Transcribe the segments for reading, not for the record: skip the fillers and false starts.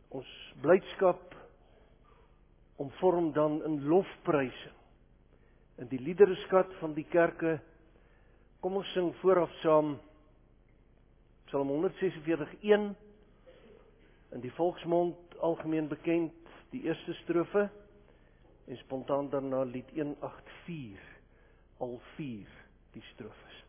Ons blydskap omvorm dan in lofprysing. In die liedereskat van die kerke, kom ons sing vooraf saam Psalm 146:1, in die volksmond algemeen bekend, die eerste strofe, en spontaan daarna lied 184, al 4 die strofes.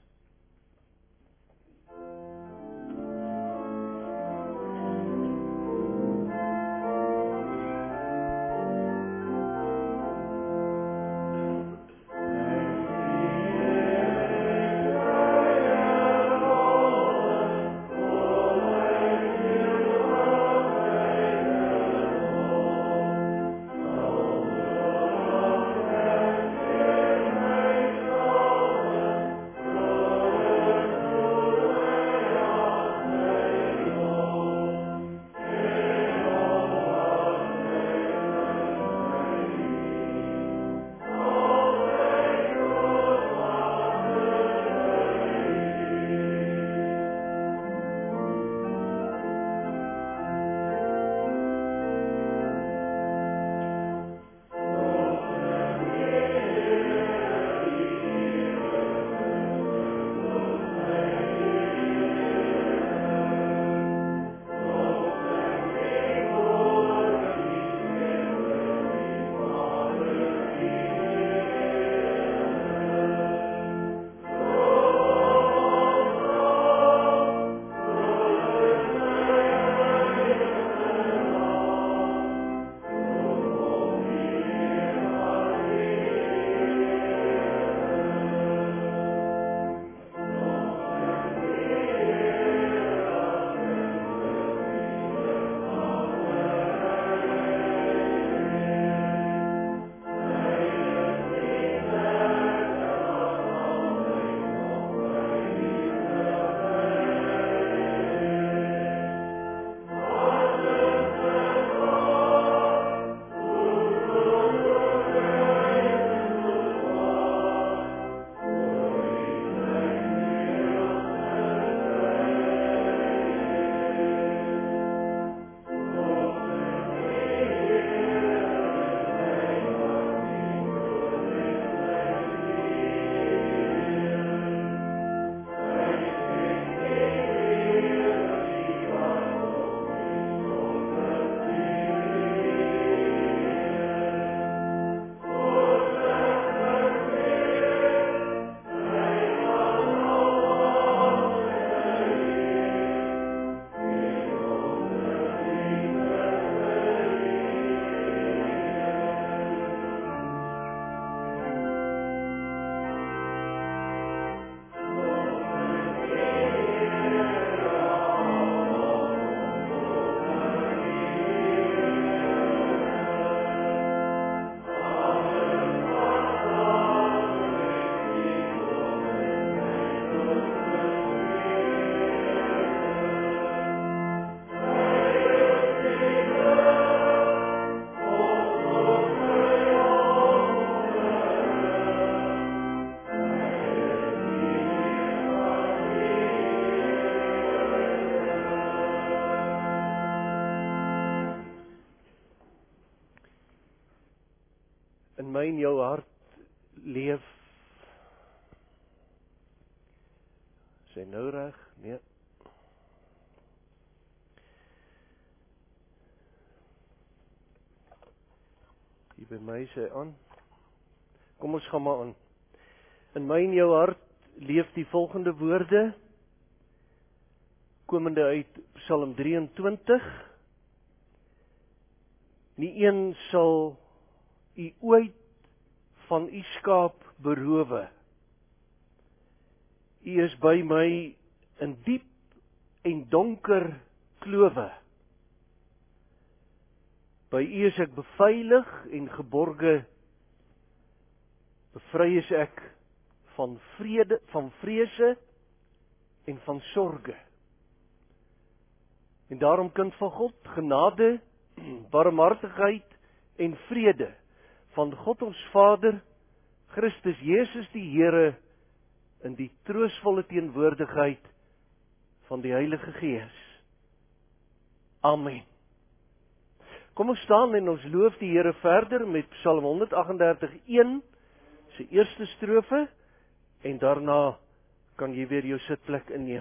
In my en jou hart leef. Sy nou reg? Nee. Hier by my sê aan. Kom ons gaan maar aan. In my en jou hart leef die volgende woorde, komende uit Psalm 23. Nie een sal u ooit van u skaap berowe. U is by my in diep en donker klowe. By u is ek beveilig en geborge. Bevry is ek van vrede, van vrese en van sorge. En daarom, kind van God, genade, barmhartigheid en vrede van God ons Vader, Christus Jesus die Here, in die troostvolle teenwoordigheid van die Heilige Gees. Amen. Kom ons staan en ons loof die Here verder met Psalm 138:1, sy eerste strofe, en daarna kan jy weer jou sitplek inneem.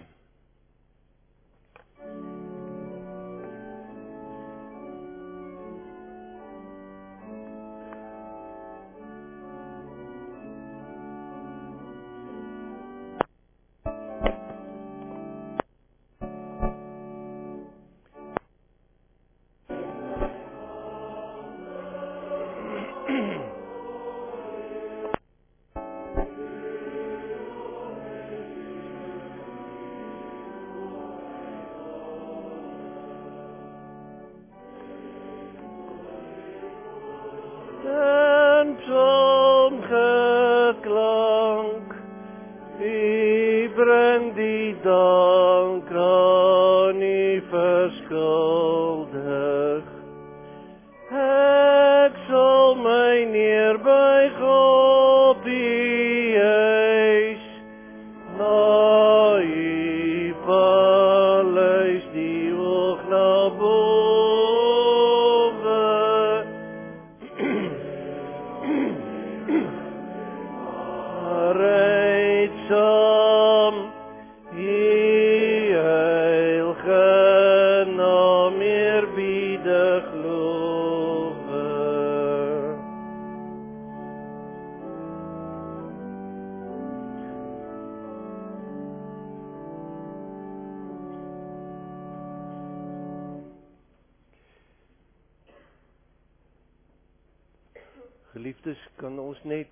Geliefdes, kan ons net,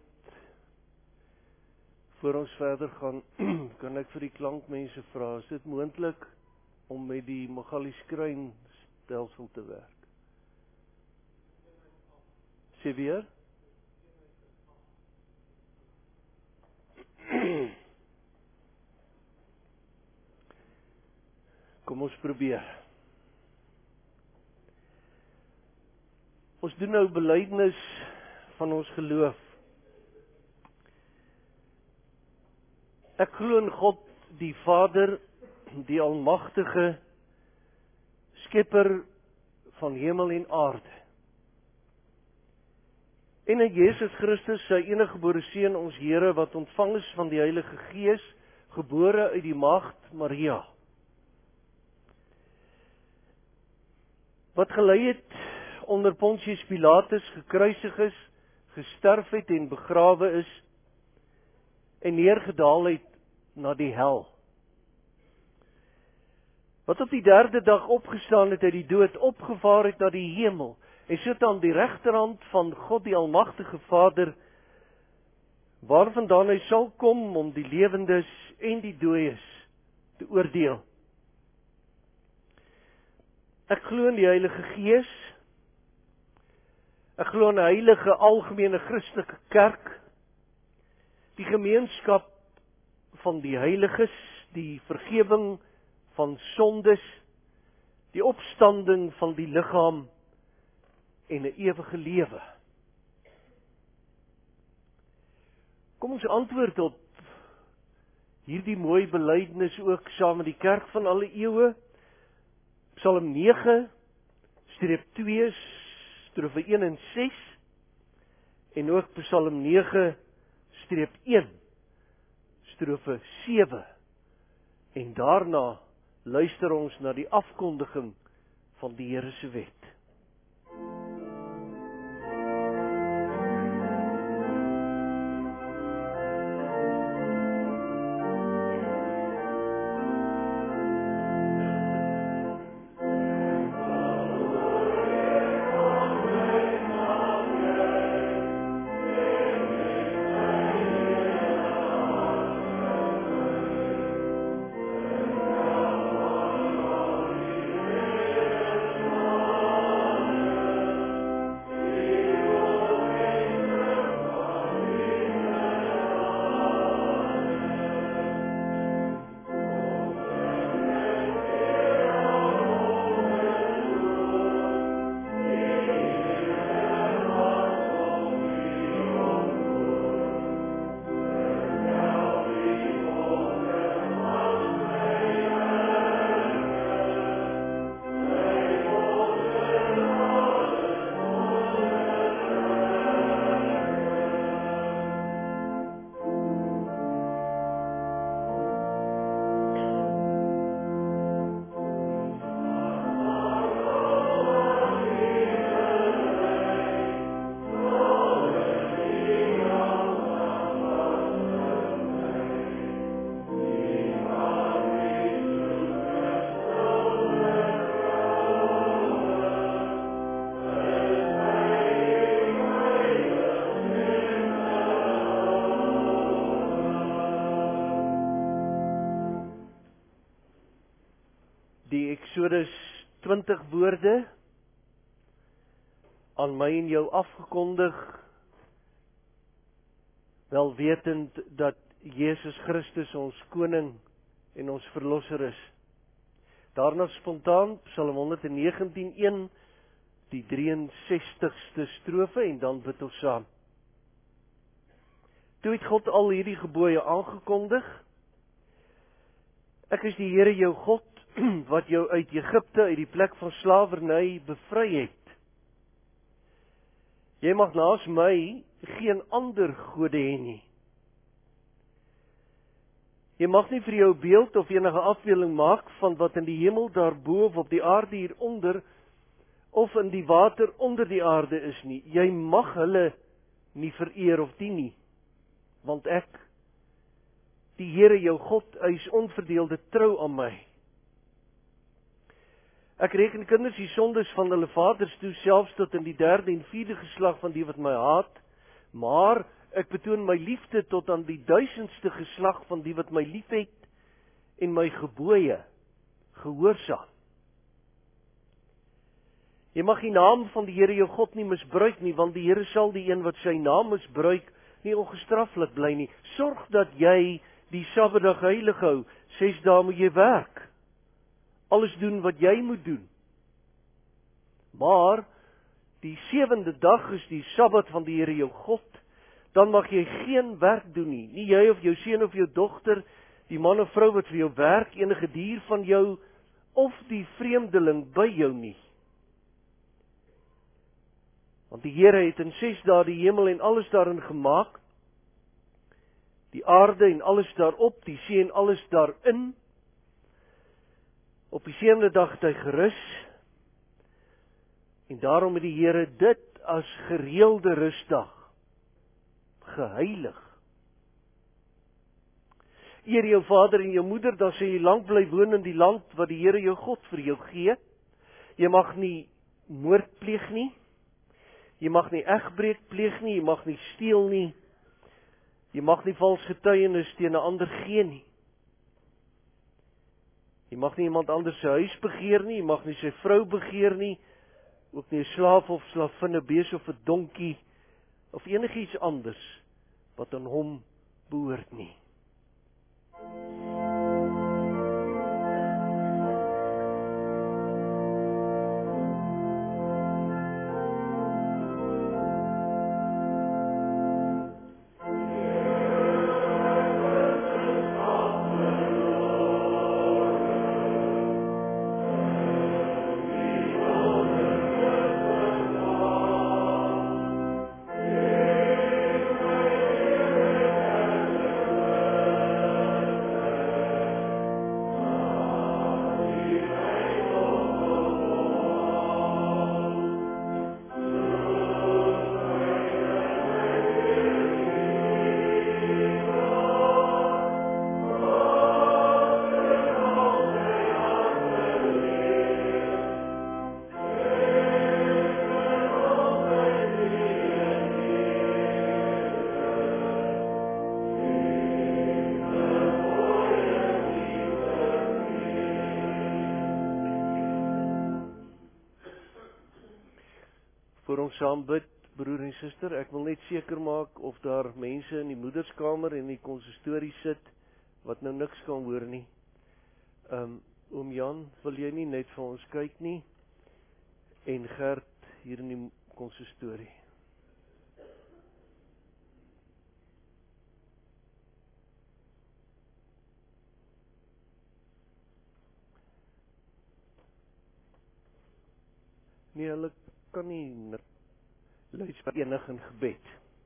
voor ons verder gaan, kan ek vir die klankmense vra, is dit moontlik om met die Magalieskruin stelsel te werk? Sê weer? Kom ons probeer. Ons doen nou belydenis van ons geloof. Ek glo in God, die Vader, die Almagtige, Skepper van hemel en aarde. En in Jesus Christus, sy eniggebore Seun, ons Here, wat ontvang is van die Heilige Gees, gebore uit die maagd Maria. Wat gelei het onder Pontius Pilatus, gekruisig is, gesterf het en begrawe is, en neergedaal het na die hel. Wat op die 3de dag opgestaan het uit die dood, opgevaar het na die hemel, en sit aan die regterhand van God die Almagtige Vader, waarvandaan hy sal kom om die lewendes en die dooies te oordeel. Ek glo in die Heilige Gees. Ek glo in 'n heilige algemene Christelike kerk, die gemeenskap van die heiliges, die vergewing van sondes, die opstanding van die liggaam en 'n ewige lewe. Kom ons antwoord op hierdie mooi belydenis ook saam met die kerk van alle eeue. Psalm 9:2, strofe 1 en 6, en ook Psalm 9:1, strofe 7, en daarna luister ons na die afkondiging van die Here se wet. Exodus 20 woorde aan my en jou afgekondig, wel wetend dat Jesus Christus ons koning en ons verlosser is. Daarna spontaan Psalm 119:1, die 63ste strofe en dan bid ons saam. Toe het God al hierdie gebooie aangekondig. Ek is die Here jou God, wat jou uit Egipte, uit die plek van slawerny bevry het. Jy mag naas my geen ander gode hê nie. Jy mag nie vir jou beeld of enige afbeelding maak van wat in die hemel daarbo of op die aarde hieronder of in die water onder die aarde is nie. Jy mag hulle nie vereer of dien nie, want ek, die Here jou God, hy is onverdeelde trou aan my. Ek reken kinders die sondes van hulle vaders toe, selfs tot in die 3de en 4de geslag van die wat my haat, maar ek betoon my liefde tot aan die 1000ste geslag van die wat my liefhet en my gebooie gehoorsaam. Jy mag die naam van die Here jou God nie misbruik nie, want die Here sal die een wat sy naam misbruik nie ongestraf laat bly nie. Sorg dat jy die Sabbatdag heilig hou. 6 dae moet jy werk. Alles doen wat jy moet doen. Maar die 7de dag is die Sabbat van die Here jou God. Dan mag jy geen werk doen nie. Nie jy of jou seun of jou dogter, die man of vrou wat vir jou werk, enige dier van jou of die vreemdeling by jou nie. Want die Here het in 6 dae die hemel en alles daarin gemaak, die aarde en alles daarop, die see en alles daarin. Op die 7de dag het hy gerus, en daarom het die Here dit as gereelde rusdag geheilig. Eer jou vader en jou moeder, dan sal jy lank bly woon in die land wat die Here jou God vir jou gee. Jy mag nie moord pleeg nie, jy mag nie egbreek pleeg nie, jy mag nie steel nie, jy mag nie vals getuienis teen 'n ander gee nie. Jy mag nie iemand anders se huis begeer nie, jy mag nie sy vrou begeer nie, ook nie 'n slaaf of slavin, 'n bees of 'n donkie, of enigiets anders wat aan hom behoort nie. Voor ons saam bid, broer en suster, ek wil net seker maak of daar mense in die moederskamer en die konsistorie sit wat nou niks kan hoor nie. Oom Jan, wil jy nie net vir ons kyk nie? En Gert hier in die konsistorie. Nee, hulle kan nie luister enig in gebed.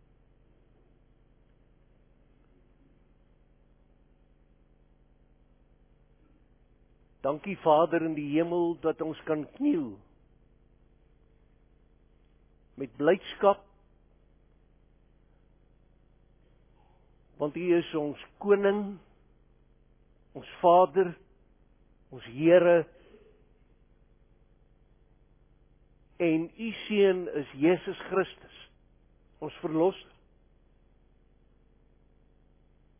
Dankie Vader in die hemel dat ons kan kniel met blydskap, want U is ons koning, ons Vader, ons Here, en U seun is Jesus Christus, ons verlosser.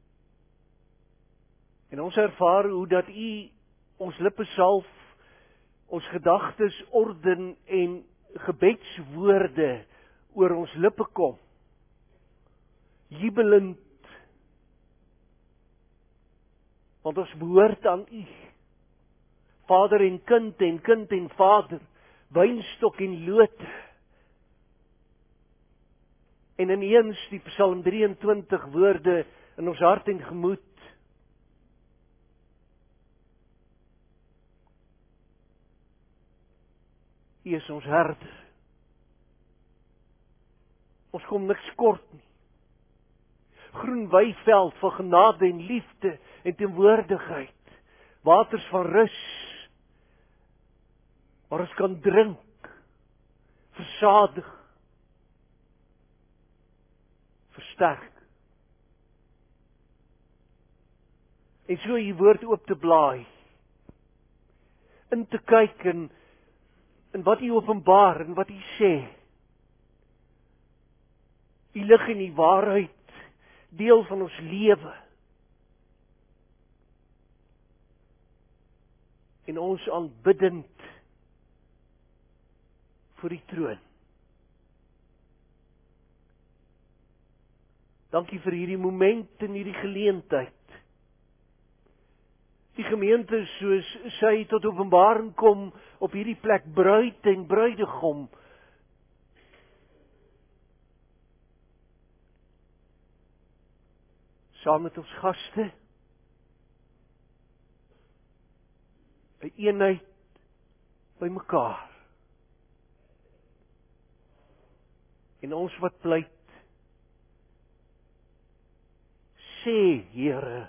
En ons ervaar hoe dat U ons lippe salf ons gedagtes orden en gebedswoorde oor ons lippe kom. Jubelend, want ons behoort aan U. Vader en kind en vader, wynstok en lote. En ineens die Psalm 23 woorde in ons hart en gemoed. U is ons herder. Ons kom niks kort nie. Groen weiveld van genade en liefde en teenwoordigheid. Waters van rus, waar ons kan drink, versadig, versterk. En so U woord oop te blaai, in te kyk in wat U openbaar en wat U sê. U lig en die waarheid, deel van ons lewe. En ons aanbiddend voor die troon. Dankie vir hierdie moment en hierdie geleentheid. Die gemeente soos sy tot openbaring kom op hierdie plek, bruid en bruidegom. Saam met ons gaste, 'n eenheid by mekaar. En ons wat pleit, sê Here,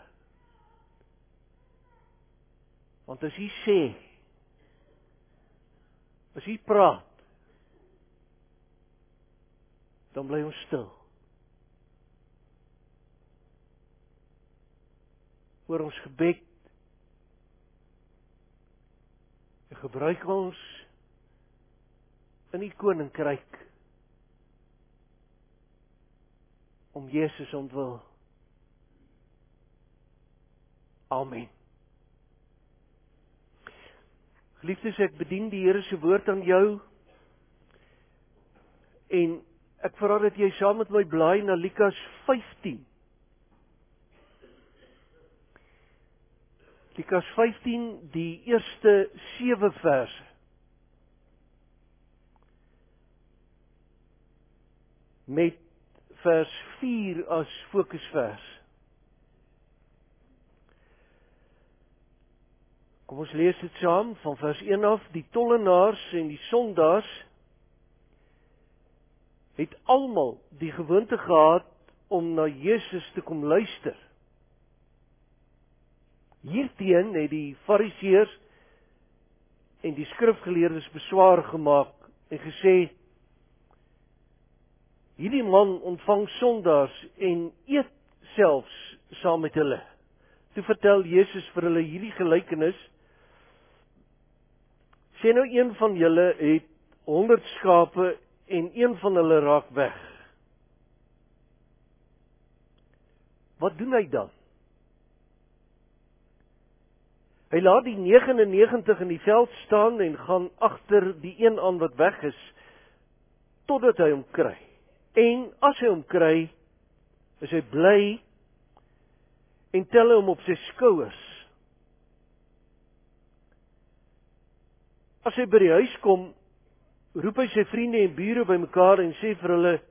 want as U sê, as U praat, dan bly ons stil. Oor ons gebed, en gebruik ons in U koninkryk om Jesus ontwil. Amen. Geliefdes, ek bedien die Here se woord aan jou en ek vra dat jy saam met my blaai na Lukas 15. Lukas 15, die eerste 7 verse. Met vers 4 as fokusvers. Kom ons lees dit saam van vers 1 af. Die tollenaars en die sondaars het almal die gewoonte gehad om na Jesus te kom luister. Hierteen het die fariseërs en die skrifgeleerdes beswaar gemaak en gesê, hierdie man ontvang sondaars en eet selfs saam met hulle. Toe vertel Jesus vir hulle hierdie gelykenis. Sê nou een van julle het 100 skape en een van hulle raak weg. Wat doen hy dan? Hy laat die 99 in die veld staan en gaan agter die een aan wat weg is, totdat hy hom kry. En as hy hom kry, is hy bly en tel hom op sy skouers. As hy by die huis kom, roep hy sy vriende en bure bymekaar en sê vir hulle,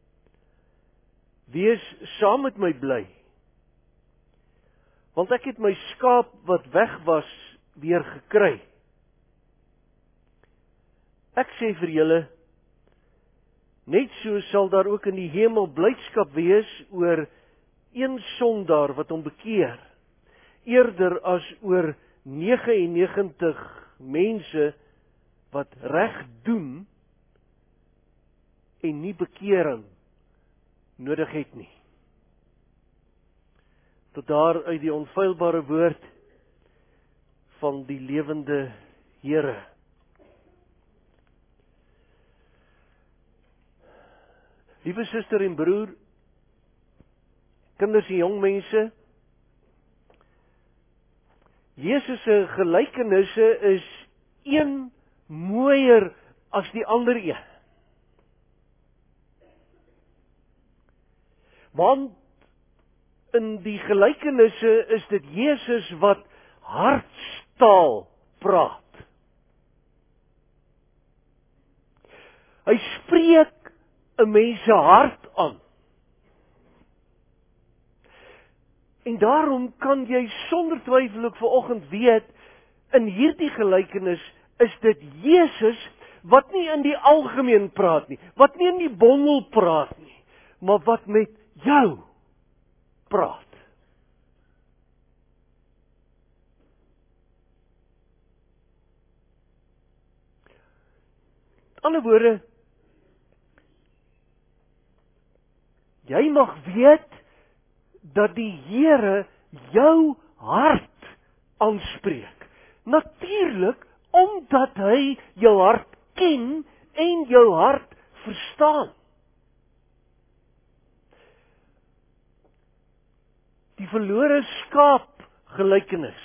wees saam met my bly, want ek het my skaap wat weg was weer gekry. Ek sê vir julle, net so sal daar ook in die hemel blydskap wees oor een sondaar wat hom bekeer, eerder as oor 99 mense wat reg doen en nie bekering nodig het nie. Tot daar uit die onfeilbare woord van die lewende Here. Liewe suster en broer, kinders en jong mense, Jesus se gelykenisse is een mooier as die ander een. Want in die gelykenisse is dit Jesus wat hartstaal praat. Hy spreek 'n mens se hart aan. En daarom kan jy sonder twyfel ook vanoggend weet, in hierdie gelykenis is dit Jesus wat nie in die algemeen praat nie, wat nie in die bondel praat nie, maar wat met jou praat. Met ander woorde, jy mag weet dat die Here jou hart aanspreek. Natuurlik, omdat hy jou hart ken en jou hart verstaan. Die verlore skaap gelykenis.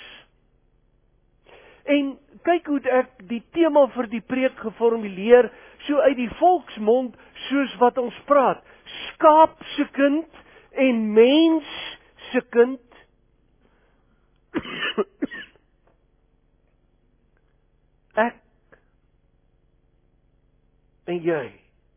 En kyk hoe ek die tema vir die preek geformuleer, so uit die volksmond soos wat ons praat. Skaap se kind en mens se kind. Ek en jy.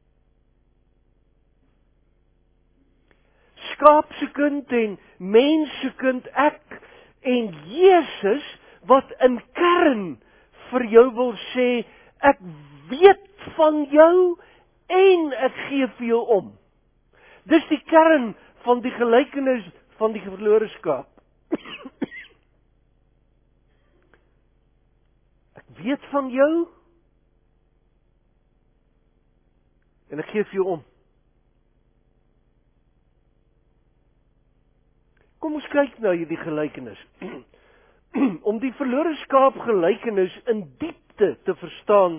Skaap se kind en mens se kind, ek en Jesus wat in kern vir jou wil sê, ek weet van jou en ek gee vir jou om. Dis die kern van die gelykenis van die verlore skaap. Ek weet van jou en ek gee vir jou om. Kom ons kyk na hierdie gelykenis. Om die verlore skaap gelykenis in diepte te verstaan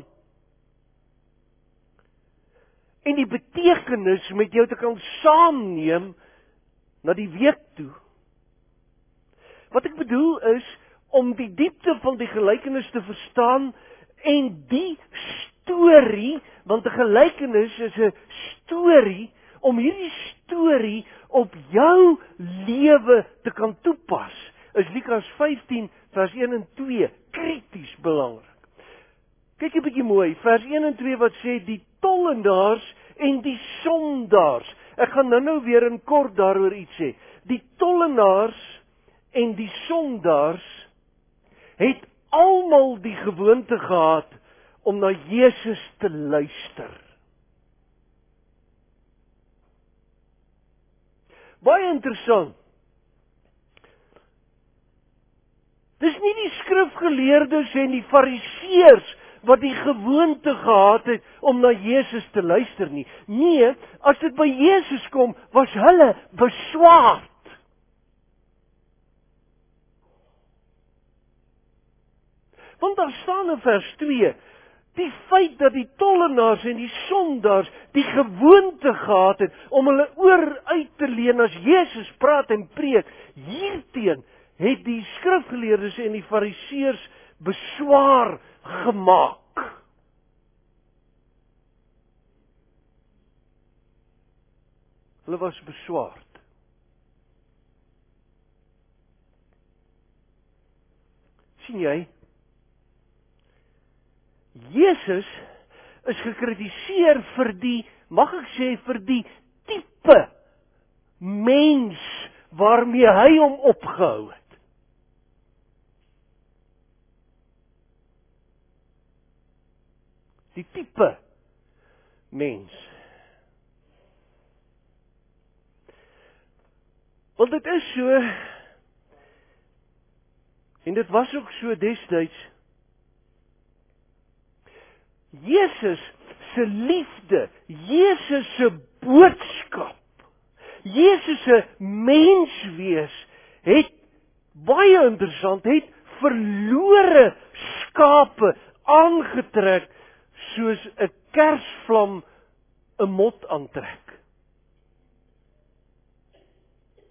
en die betekenis met jou te kan saamneem na die week toe. Wat ek bedoel is, om die diepte van die gelykenis te verstaan en die storie, want 'n gelykenis is 'n storie, om hierdie storie op jou lewe te kan toepas, is Lukas 15 vers 1 en 2 krities belangrik. Kyk 'n bietjie mooi, vers 1 en 2 wat sê, die tollenaars en die sondaars. Ek gaan nou weer in kort daaroor iets sê. Die tollenaars en die sondaars het almal die gewoonte gehad om na Jesus te luister. Baie interessant. Dis nie die skrifgeleerdes en die fariseërs wat die gewoonte gehad het om na Jesus te luister nie. Nee, as dit by Jesus kom, was hulle beswaard. Want daar staan in vers 2, die feit dat die tollenaars en die sondaars die gewoonte gehad het om hulle oor uit te leen as Jesus praat en preek, hierteen het die skrifgeleerdes en die fariseërs beswaar gemaak. Hulle was beswaard. Sien jy? Jesus is gekritiseer vir die, mag ek sê, vir die tipe mens waarmee hy hom opgehou het. Die tipe mens. Want dit is so, en dit was ook so destyds, Jesus se liefde, Jesus se boodskap, Jesus se menswees het, baie interessant, het verlore skape aangetrek soos 'n kersvlam 'n mot aantrek.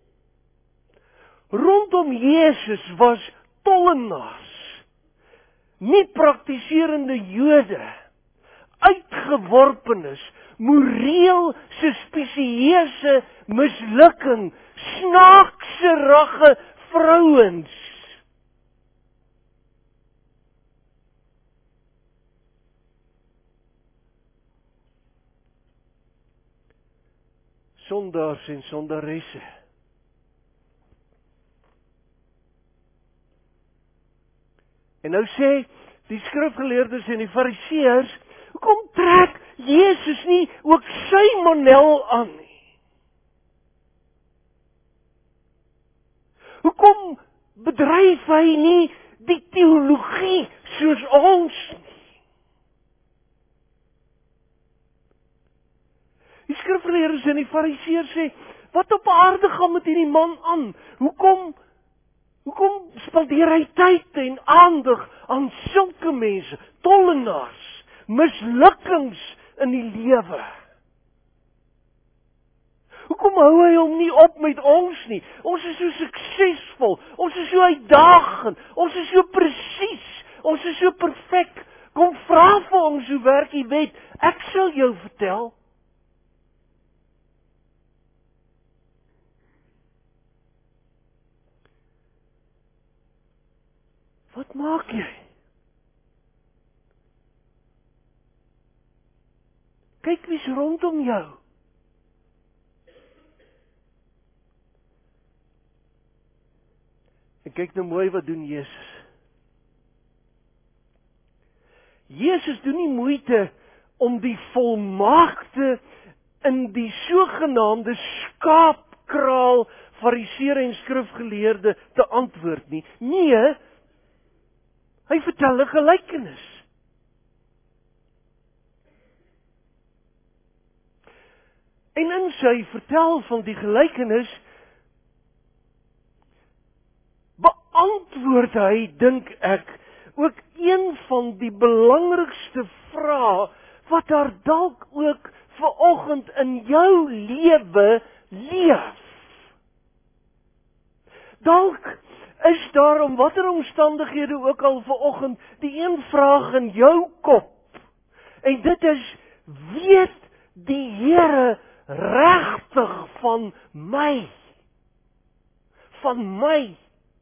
Rondom Jesus was tollenaars. nie praktiserende Jode uitgeworpenes, moreel suspisieuse mislukking, snaakse ragge vrouens. Sondaars en sondaresse. En nou sê die skrifgeleerdes en die fariseërs, hoekom trek Jesus nie ook sy model aan nie? Hoekom bedryf hy nie die teologie soos ons nie? Die skrifgeleerdes en die fariseërs sê, wat op aarde gaan met hierdie man aan? Hoekom spandeer hy tyd en aandag aan sulke mense, tollenaars, mislukkings in die lewe? Hoekom hou hy hom nie op met ons nie? Ons is so suksesvol, ons is so uitdagend, ons is so presies, ons is so perfek. Kom vra vir ons hoe werk die wet, ek sal jou vertel. Wat maak jy? Kyk wie's rondom jou. En kyk nou mooi wat doen Jesus. Jesus doen nie moeite om die volmaakte in die sogenaamde skaapkraal fariseërs en skrifgeleerde te antwoord nie. Nee, hy vertel 'n gelykenis. En in sy vertel van die gelykenis beantwoord hy, dink ek, ook een van die belangrikste vrae wat daar dalk ook vanoggend in jou lewe leef. Dalk is daar om watter omstandighede ook al vanoggend die een vraag in jou kop. En dit is, weet die Here regtig van my? Van my?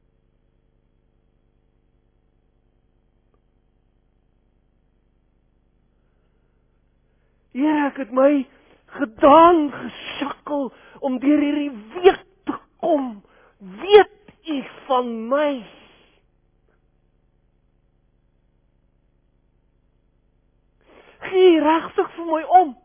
Here, ek het my gedaan gesukkel om deur hierdie week te kom. Weet U van my? Gee regtig vir my om?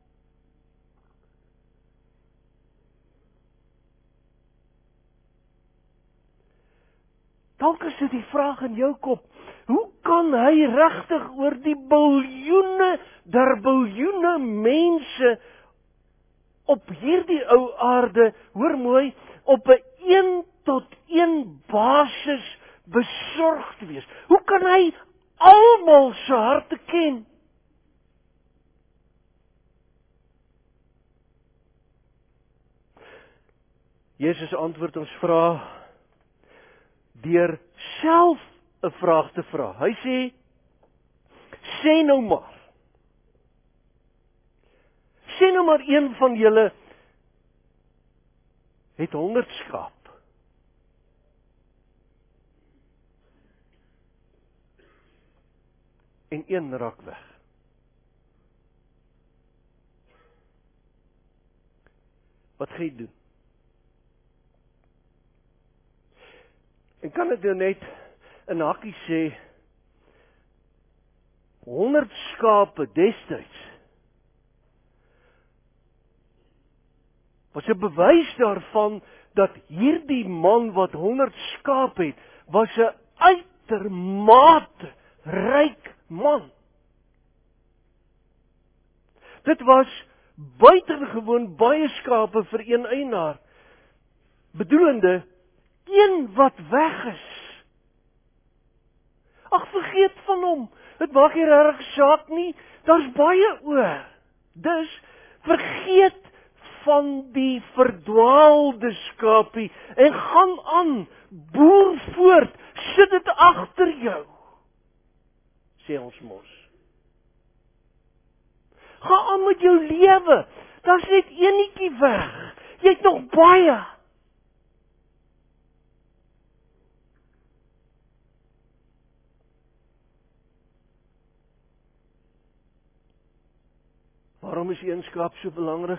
Dalk is dit die vraag in jou kop. Hoe kan hy regtig oor die biljoene der biljoene mense op hierdie ou aarde, hoor mooi, op 'n 1-tot-1 basis besorgd wees? Hoe kan hy almal se harte ken? Jesus antwoord ons vraag deur self 'n vraag te vra. Hy sê, sê nou maar een van julle het 100 skaap. En een raak weg. Wat gaan jy doen? En kan ek nou net in hakkie sê, 100 skape destyds was 'n bewys daarvan dat hierdie man wat 100 skaap het, was 'n uitermate ryk man. Dit was buitengewoon baie skape vir een eienaar, bedoelende een wat weg is. Ag, vergeet van hom. Dit maak nie regtig saak nie. Daar's baie oor. Dus vergeet van die verdwaalde skapie en gaan aan, boer voort, sit dit agter jou. sê ons mos. Gaan aan met jou lewe. Daar's net eenetjie weg. Jy het nog baie. Waarom is eenskap so belangrik?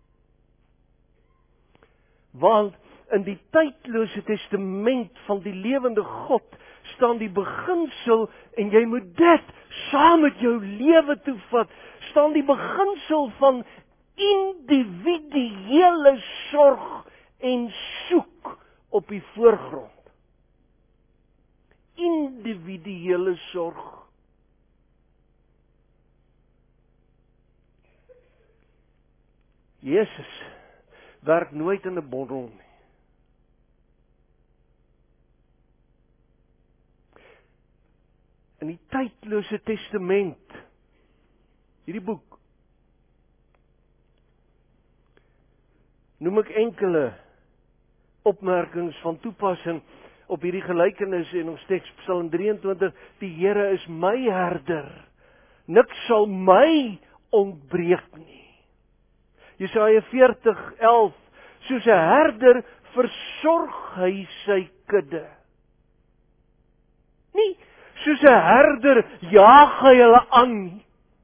Want in die tydlose testament van die lewende God staan die beginsel, en jy moet dit saam met jou lewe toevat, staan die beginsel van individuele sorg en soek op die voorgrond. Individuele sorg. Jesus werk nooit in 'n bondel nie. In die tydlose testament, hierdie boek, noem ek enkele opmerkings van toepassing op hierdie gelykenis en ons teks Psalm 23, die Here is my herder, niks sal my ontbreek nie. Jesaja 40:11, soos 'n herder versorg hy sy kudde. Nie soos 'n herder jaag hy hulle aan nie.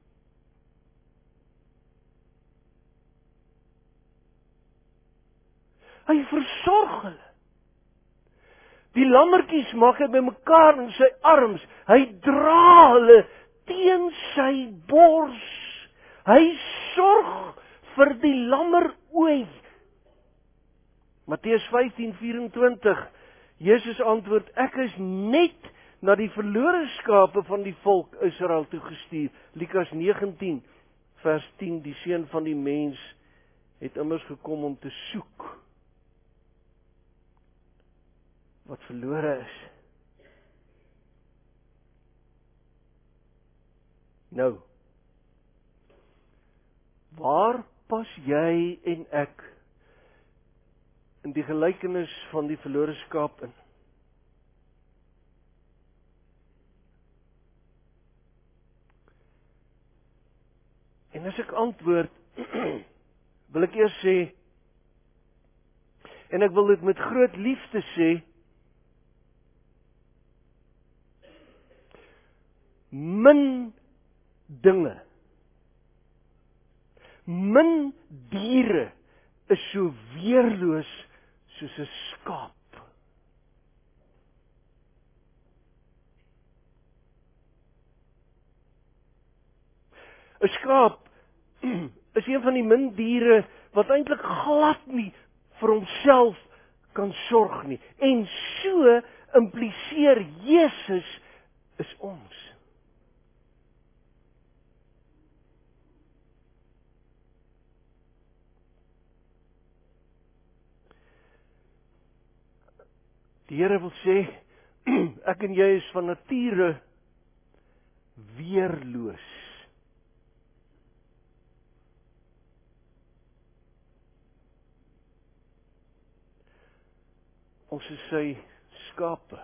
Hy versorg hulle. Die lammetjies maak hy bymekaar in sy arms. Hy dra hulle teen sy bors. Hy sorg vir die lammerooi. Matteus 15:24. Jesus antwoord: Ek is net na die verlore skape van die volk Israel toegestuur. Lukas 19:10. Die seun van die mens het immers gekom om te soek wat verlore is. Nou, waar pas jy en ek in die gelykenis van die verlore skaap in? En as ek antwoord, wil ek eers sê, en ek wil dit met groot liefde sê, min dinge, min diere is so weerloos soos 'n skaap. 'n Skaap is een van die min diere wat eintlik glad nie vir homself kan sorg nie. En so impliseer Jesus is ons. Die Here wil sê, ek en jy is van nature weerloos. Ons is sy skape.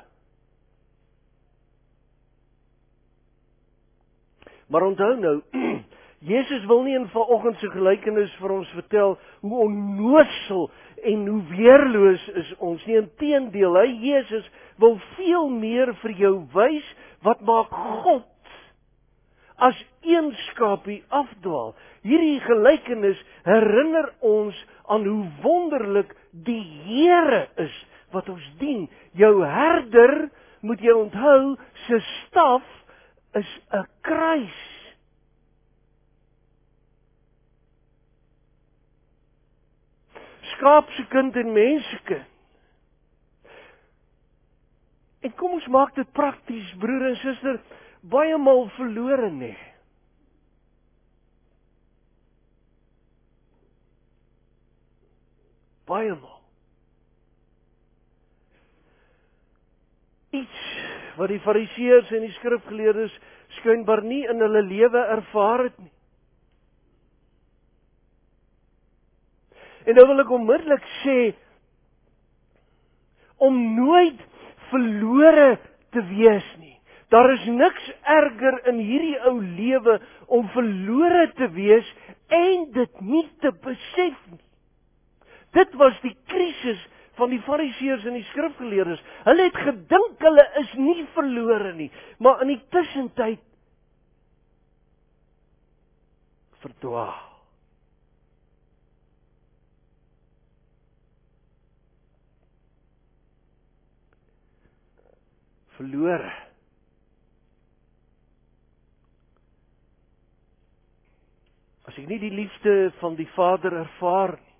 Maar onthou nou, Jesus wil nie in vanoggend se gelykenis vir ons vertel hoe onnoosel en hoe weerloos is ons nie. Inteendeel, hy Jesus wil veel meer vir jou wys wat maak God as een skapie afdwaal. Hierdie gelykenis herinner ons aan hoe wonderlik die Here is wat ons dien. Jou herder, moet jy onthou, sy staf is 'n kruis. Skaap se kind en mens se kind. En kom ons maak dit prakties, broer en suster, baie maal verlore nie. Baie maal. Iets wat die fariseërs en die skrifgeleerdes skynbaar nie in hulle lewe ervaar het nie. En nou wil ek onmiddellik sê, om nooit verlore te wees nie, Daar is niks erger in hierdie ou lewe om verlore te wees en dit nie te besef nie. Dit was die krisis van die Fariseërs en die skrifgeleerdes. Hulle het gedink hulle is nie verlore nie, maar in die tussentyd verdwaal. Verlore. As ek nie die liefde van die Vader ervaar nie,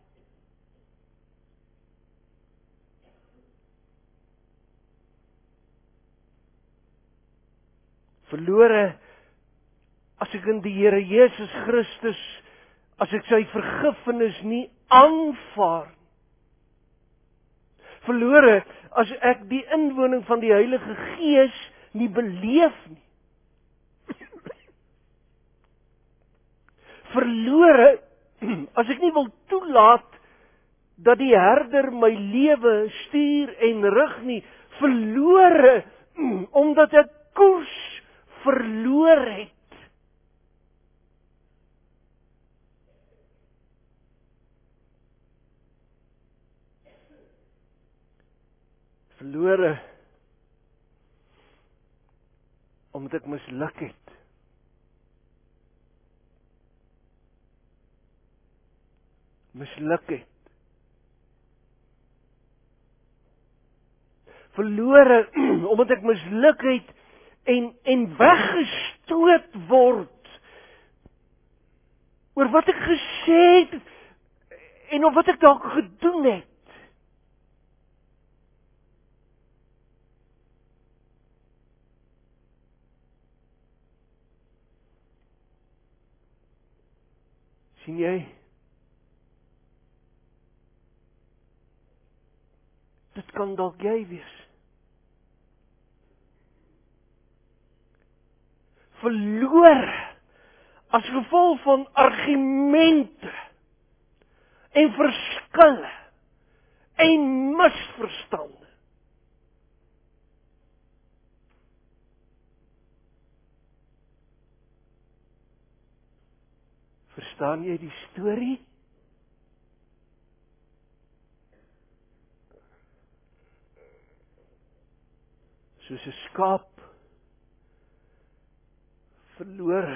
verlore as ek in die Here Jesus Christus, as ek sy vergifnis nie aanvaar nie. Verlore as ek die inwoning van die Heilige Gees nie beleef nie. Verlore as ek nie wil toelaat dat die herder my lewe stuur en rig nie. Verlore omdat ek koers verloor het. Verlore omdat ek misluk het. Misluk het. Verlore omdat ek misluk het en weggestoot word oor wat ek gesê het en of wat ek dalk gedoen het. Sien jy? Dit kan dalk jy wees. Verloor as gevolg van argumente en verskille en misverstande. Verstaan jy die storie? Soos 'n skaap verlore.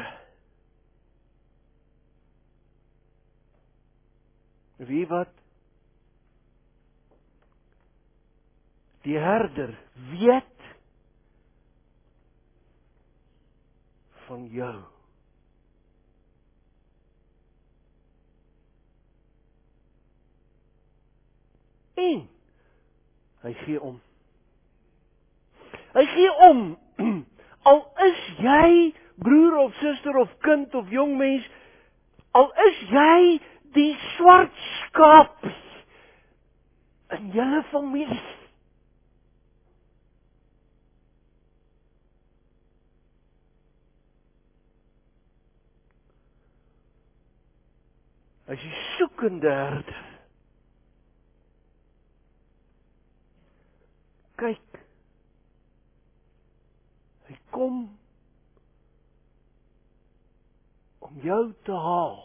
Wie wat? Die herder weet van jou. En hy gee om. Hy gee om. Al is jy broer of suster of kind of jong mens, al is jy die swart skaap in julle familie. Hy is die soekende herder. Kyk. Hy kom om jou te haal.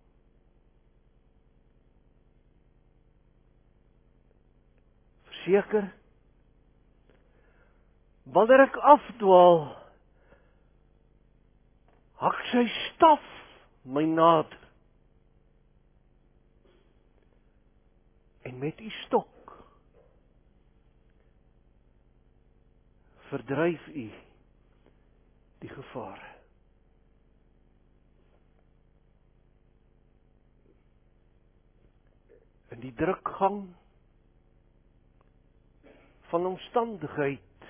Verseker, wanneer ek afdwaal, hak sy staf my nader. En met die stok verdryf u die gevare. In die drukgang van omstandigheid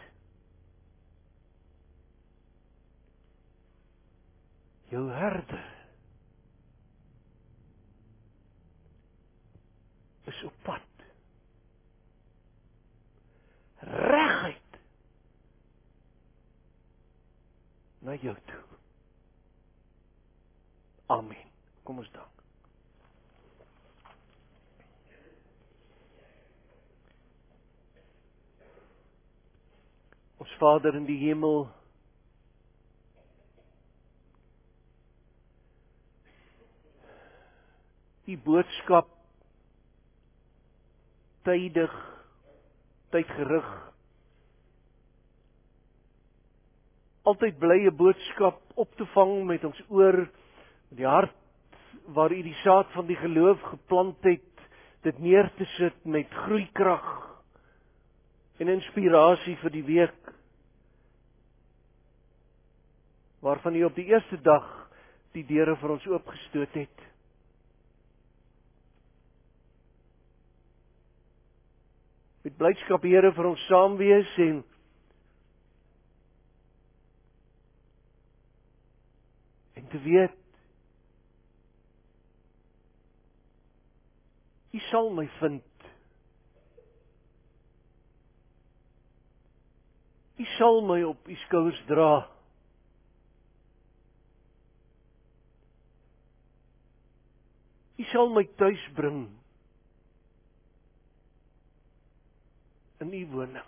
jou herder is op pad reguit na jou toe. Amen. Kom ons dank. Ons Vader in die hemel, U boodskap tydig, tydgerig. Altyd bly 'n boodskap op te vang met ons oor, met die hart waar U die saad van die geloof geplant het, dit neer te sit met groeikrag en inspirasie vir die week, waarvan U op die eerste dag die deure vir ons oopgestoot het. Met blydskap, Here, vir ons saam wees en te weet, U sal my vind. U sal my op U skouers dra. U sal my tuis bring in U woning.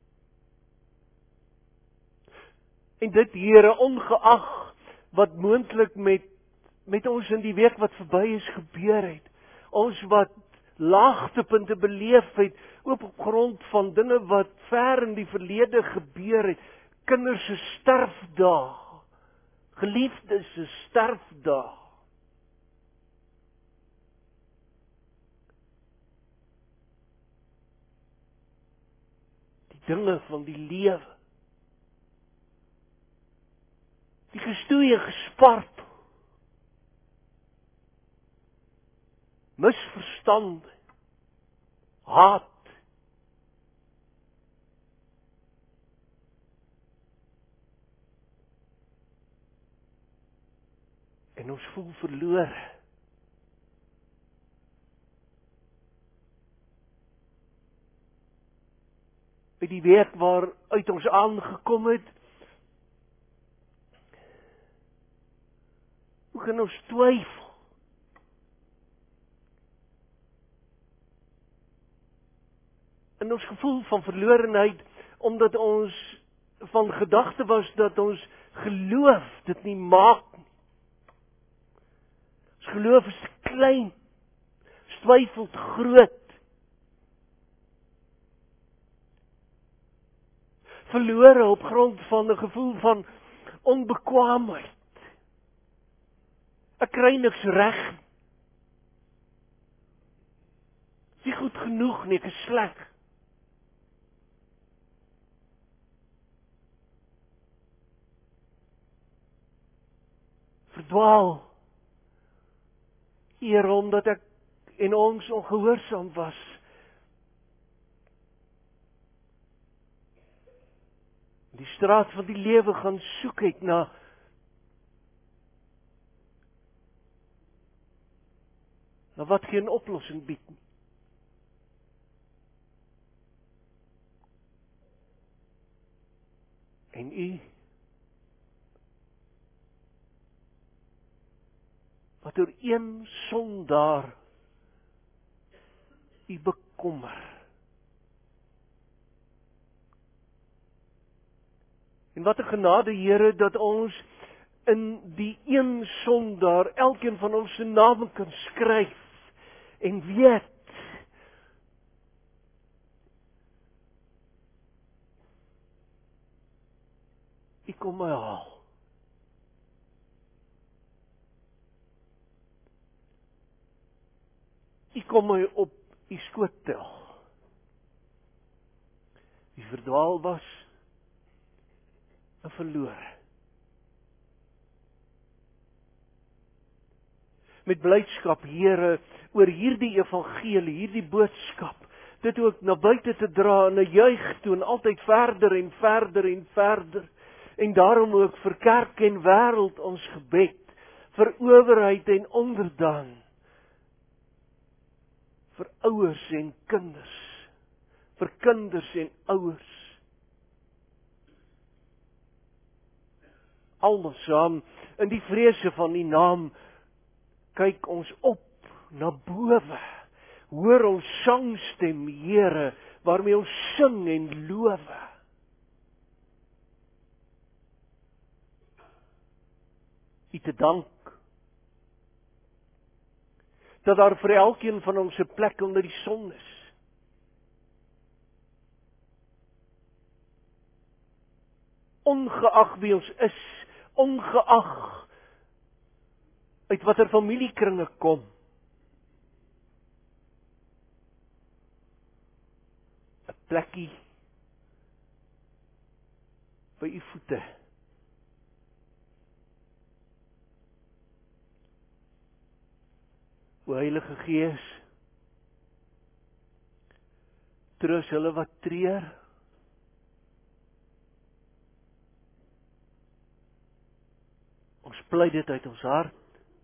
En dit, Here, ongeag wat moontlik met ons in die week wat verby is gebeur het. Ons wat laagtepunte beleef het, op grond van dinge wat ver in die verlede gebeur het. Kinders se sterfdae, geliefdes se sterfdae. Die dinge van die lewe. Die gestoeie gespart. Misverstande. Haat. En ons voel verlore. By die week waar uit ons aangekom het, hoe kan ons twyfel? In ons gevoel van verlorenheid, omdat ons van gedagte was dat ons geloof dit nie maak nie. Ons geloof is te klein, ons twyfel te groot. Verlore op grond van 'n gevoel van onbekwaamheid. Ek kry niks reg. Is nie goed genoeg nie, ek is sleg. Verdwaal. Here, omdat ek en ons ongehoorsaam was. Die straat van die lewe gaan soek het na wat geen oplossing bied nie. En U, wat oor een sondaar U bekommer. En wat 'n genade, Here, dat ons in die een sondaar elkeen van ons se name kan skryf en weet U kom my haal. U kom my op U skoot tel. Wie verdwaal was, en verlore. Met blydskap, Here, oor hierdie evangelie, hierdie boodskap, dit ook na buite te dra en 'n juig toe en altyd verder en verder en verder. En daarom ook vir kerk en wêreld ons gebed, vir owerheid en onderdaan, vir ouers en kinders, vir kinders en ouers. Almal saam in die vrese van U naam kyk ons op na bowe. Hoor ons sangstem, Here, waarmee ons sing en loof. U te dank. dat daar vir elkeen van ons 'n plek onder die son is. Ongeag wie ons is, ongeag uit watter familiekringe kom, 'n plekkie by u voete. O Heilige Gees, troos hulle wat treur. Ons pleit dit uit ons hart.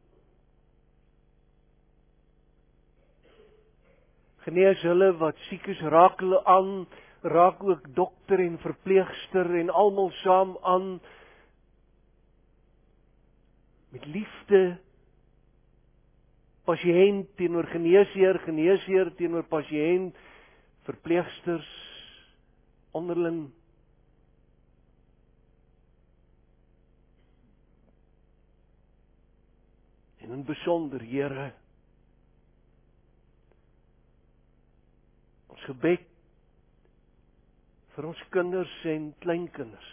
Genees hulle wat siek is, raak hulle aan, raak ook dokter en verpleegster en almal saam aan, met liefde, pasiënt teenoor geneesheer, geneesheer teenoor pasiënt, verpleegsters, onderling. En in besonder, Here, ons gebed vir ons kinders en kleinkinders.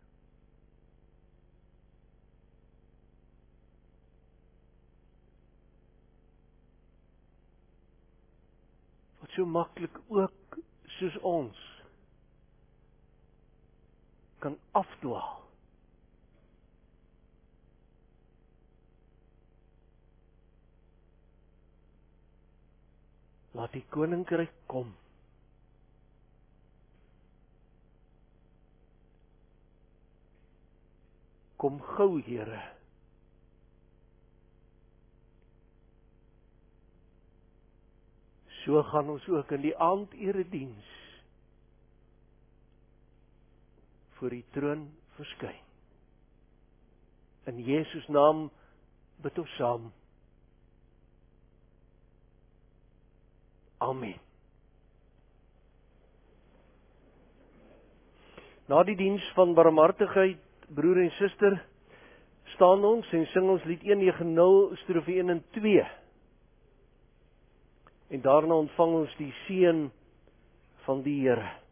Wat so maklik ook soos ons kan afdwaal. Laat die koninkryk kom. Kom gou, Here. So gaan ons ook in die aanderediens voor die troon verskyn. In Jesus naam bid ons saam. Amen. Na die diens van barmhartigheid, broer en suster, staan ons en sing ons lied 190, strofie 1 en 2. En daarna ontvang ons die seën van die Here.